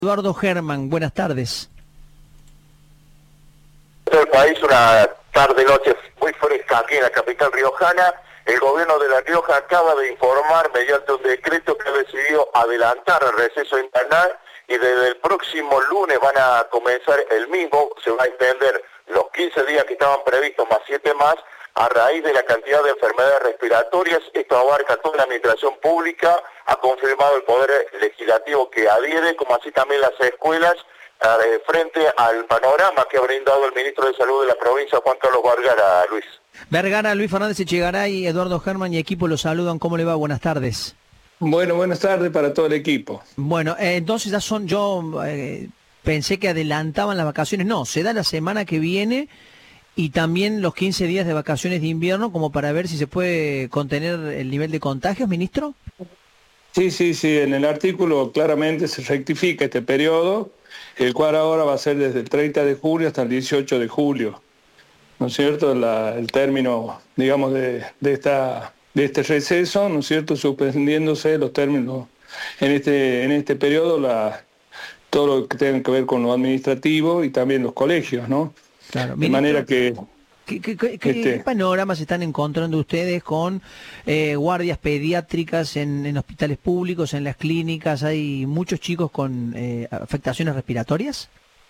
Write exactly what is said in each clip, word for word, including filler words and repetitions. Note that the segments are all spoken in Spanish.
Eduardo Germán, buenas tardes. El país, una tarde-noche muy fresca aquí en la capital riojana. El gobierno de La Rioja acaba de informar mediante un decreto que ha decidido adelantar el receso invernal y desde el próximo lunes van a comenzar el mismo. Se va a extender los quince días que estaban previstos más siete más a raíz de la cantidad de enfermedades respiratorias. Esto abarca toda la administración pública, ha confirmado el Poder Legislativo que adhiere, como así también las escuelas, eh, frente al panorama que ha brindado el ministro de Salud de la provincia, Juan Carlos Vergara. Luis. Vergara, Luis Fernández Echegaray, Eduardo Germán y equipo los saludan. ¿Cómo le va? Buenas tardes. Bueno, buenas tardes para todo el equipo. Bueno, eh, entonces ya son, yo eh, pensé que adelantaban las vacaciones. No, se da la semana que viene y también los quince días de vacaciones de invierno, como para ver si se puede contener el nivel de contagios, ministro. Sí, sí, sí, en el artículo claramente se rectifica este periodo, el cual ahora va a ser desde el treinta de julio hasta el dieciocho de julio, ¿no es cierto? La, el término, digamos, de, de, esta, de este receso, ¿no es cierto?, suspendiéndose los términos en este, en este periodo, la, todo lo que tenga que ver con lo administrativo y también los colegios, ¿no? Claro, de ministro, manera que... ¿Qué, qué, qué, este, ¿Qué panoramas están encontrando ustedes con eh, guardias pediátricas en, en hospitales públicos, en las clínicas? ¿Hay muchos chicos con eh, afectaciones respiratorias?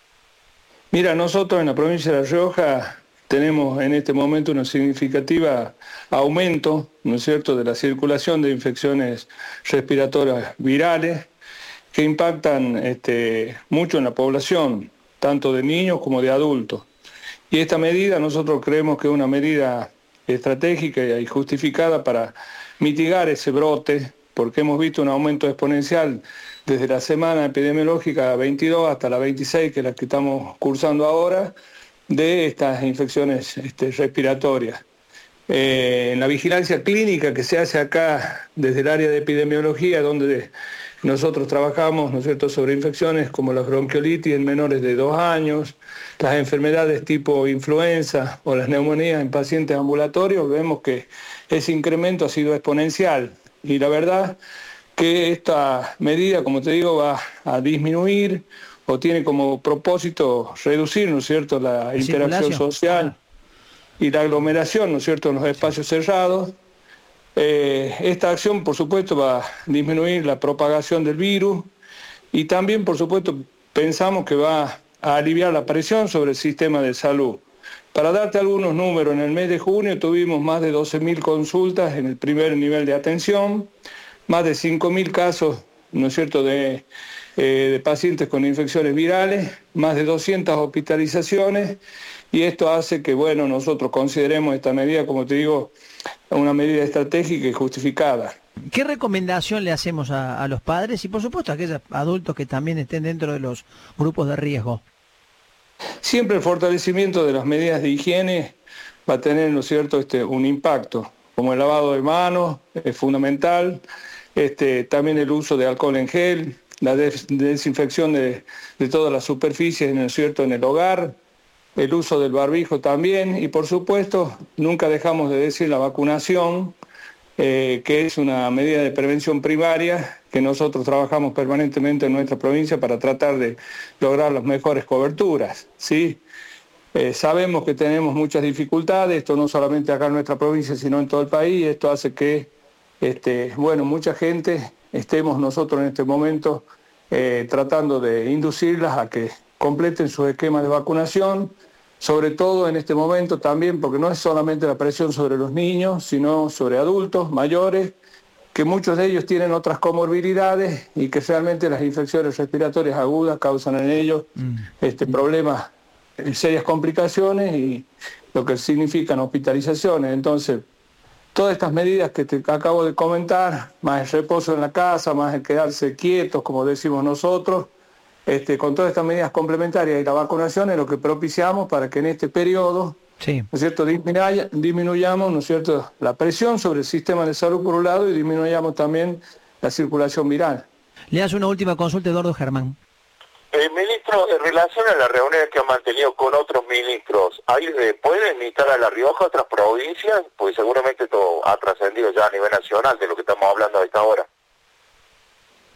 Mira, nosotros en la provincia de La Rioja tenemos en este momento una significativa aumento, ¿no es cierto?, de la circulación de infecciones respiratorias virales que impactan este, mucho en la población, tanto de niños como de adultos. Y esta medida nosotros creemos que es una medida estratégica y justificada para mitigar ese brote, porque hemos visto un aumento exponencial desde la semana epidemiológica veintidós hasta la veintiséis, que es la que estamos cursando ahora, de estas infecciones este, respiratorias. Eh, en la vigilancia clínica que se hace acá desde el área de epidemiología, donde nosotros trabajamos, ¿no es cierto?, sobre infecciones como la bronquiolitis en menores de dos años, las enfermedades tipo influenza o las neumonías en pacientes ambulatorios, vemos que ese incremento ha sido exponencial. Y la verdad que esta medida, como te digo, va a disminuir o tiene como propósito reducir, ¿no es cierto?, la interacción social y la aglomeración, ¿no es cierto?, en los espacios cerrados. Eh, esta acción, por supuesto, va a disminuir la propagación del virus y también, por supuesto, pensamos que va a aliviar la presión sobre el sistema de salud. Para darte algunos números, en el mes de junio tuvimos más de doce mil consultas en el primer nivel de atención, más de cinco mil casos, ¿no es cierto?, de, eh, de pacientes con infecciones virales, más de doscientas hospitalizaciones, y esto hace que, bueno, nosotros consideremos esta medida, como te digo, una medida estratégica y justificada. ¿Qué recomendación le hacemos a, a los padres y, por supuesto, a aquellos adultos que también estén dentro de los grupos de riesgo? Siempre el fortalecimiento de las medidas de higiene va a tener, ¿no es cierto?, este, un impacto, como el lavado de manos es fundamental, este, también el uso de alcohol en gel, la des desinfección de, de todas las superficies, ¿no es cierto?, en el hogar, el uso del barbijo también, y por supuesto nunca dejamos de decir la vacunación, eh, que es una medida de prevención primaria que nosotros trabajamos permanentemente en nuestra provincia para tratar de lograr las mejores coberturas, ¿sí? Eh, sabemos que tenemos muchas dificultades, esto no solamente acá en nuestra provincia, sino en todo el país, esto hace que, este, bueno, mucha gente estemos nosotros en este momento eh, tratando de inducirlas a que completen sus esquemas de vacunación, sobre todo en este momento también, porque no es solamente la presión sobre los niños, sino sobre adultos mayores, que muchos de ellos tienen otras comorbilidades y que realmente las infecciones respiratorias agudas causan en ellos mm. este, problemas, serias complicaciones y lo que significan hospitalizaciones. Entonces, todas estas medidas que te acabo de comentar, más el reposo en la casa, más el quedarse quietos, como decimos nosotros, Este, con todas estas medidas complementarias y la vacunación es lo que propiciamos para que en este periodo, sí, ¿no es cierto?, disminuya, disminuyamos, ¿no es cierto?, la presión sobre el sistema de salud por un lado y disminuyamos también la circulación viral. Le hace una última consulta, Eduardo Germán. Eh, ministro, en relación a las reuniones que han mantenido con otros ministros, ¿ahí pueden invitar a La Rioja a otras provincias? Pues seguramente todo ha trascendido ya a nivel nacional de lo que estamos hablando a esta hora.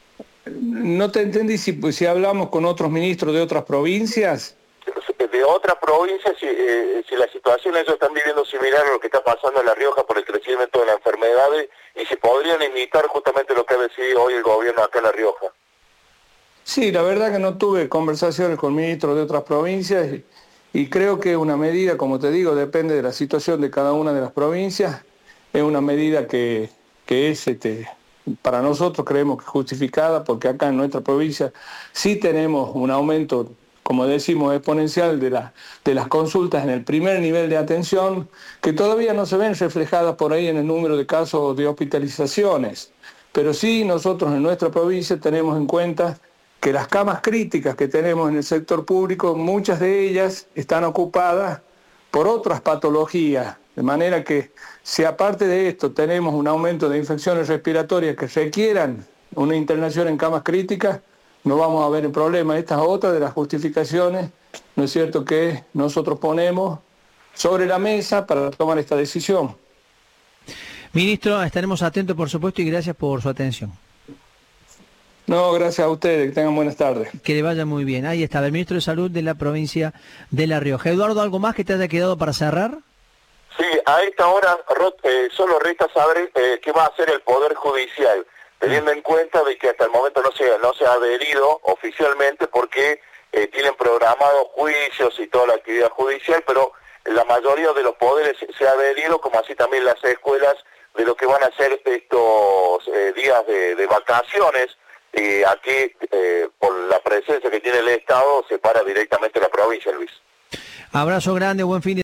No te entendí si, pues, si hablamos con otros ministros de otras provincias. De otras provincias, si, eh, si la situación ellos están viviendo similar a lo que está pasando en La Rioja por el crecimiento de las enfermedades, y si podrían imitar justamente lo que ha decidido hoy el gobierno acá en La Rioja. Sí, la verdad que no tuve conversaciones con ministros de otras provincias y, y creo que una medida, como te digo, depende de la situación de cada una de las provincias. Es una medida que, que es, este, para nosotros creemos que es justificada, porque acá en nuestra provincia sí tenemos un aumento, como decimos, exponencial de, la, de las consultas en el primer nivel de atención, que todavía no se ven reflejadas por ahí en el número de casos de hospitalizaciones. Pero sí nosotros en nuestra provincia tenemos en cuenta que las camas críticas que tenemos en el sector público, muchas de ellas están ocupadas por otras patologías, de manera que si aparte de esto tenemos un aumento de infecciones respiratorias que requieran una internación en camas críticas, no vamos a ver el problema. Esta es otra de las justificaciones, ¿no es cierto?, que nosotros ponemos sobre la mesa para tomar esta decisión. Ministro, estaremos atentos, por supuesto, y gracias por su atención. No, gracias a ustedes, que tengan buenas tardes. Que le vaya muy bien. Ahí estaba el ministro de Salud de la provincia de La Rioja. Eduardo, ¿algo más que te haya quedado para cerrar? Sí, a esta hora eh, solo resta saber eh, qué va a hacer el Poder Judicial, teniendo en cuenta de que hasta el momento no se, no se ha adherido oficialmente porque eh, tienen programados juicios y toda la actividad judicial, pero la mayoría de los poderes se ha adherido, como así también las escuelas, de lo que van a ser estos eh, días de, de vacaciones. Y aquí, eh, por la presencia que tiene el Estado, se para directamente la provincia, Luis. Abrazo grande, buen fin de